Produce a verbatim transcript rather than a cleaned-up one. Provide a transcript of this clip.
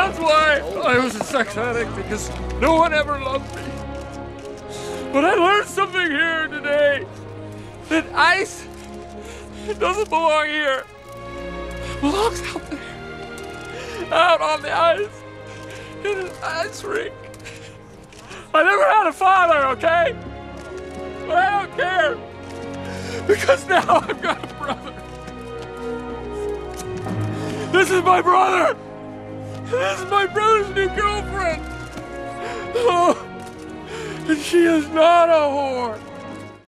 That's why I was a sex addict, because no one ever loved me. But I learned something here today, that ice, it doesn't belong here. It belongs out there, out on the ice, in an ice rink. I never had a father, okay? But I don't care, because now I've got a brother. This is my brother. This is my brother's new girlfriend. Oh, and she is not a whore.